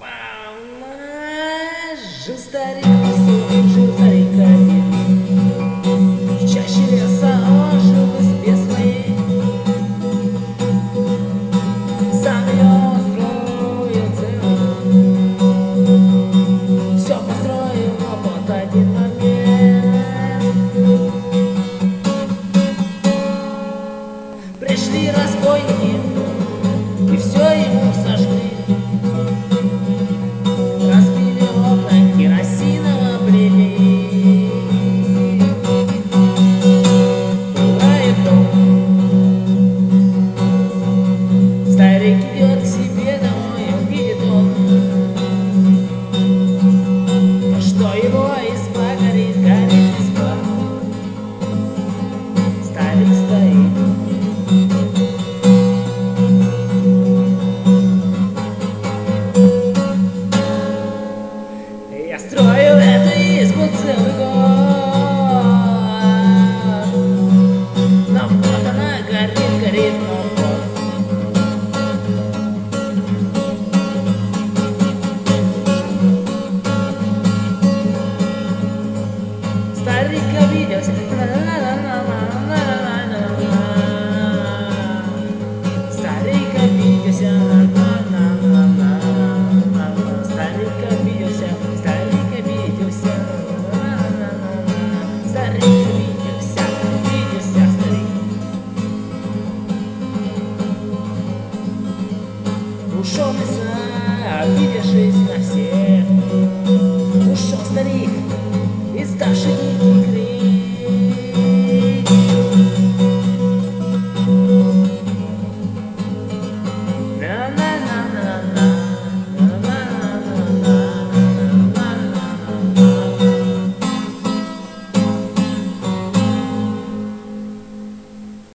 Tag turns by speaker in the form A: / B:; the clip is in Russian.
A: Жил старик лесу, жил старик один. В чаще леса он жил в избе своей. Сам ее строил целый дом. Все построил, но вот один момент. Пришли разбойники и все ему сожгли. Старик идет к себе домой, увидит он, что его изба горит, горит изба. Старик стоит. Я строил эту избу целый год, но вот она горит, горит, но вот. Старик обиделся, старик обиделся, старик обиделся, старик обиделся, старик обиделся, обиделся старик. Ушел в леса, обидевшись на всех.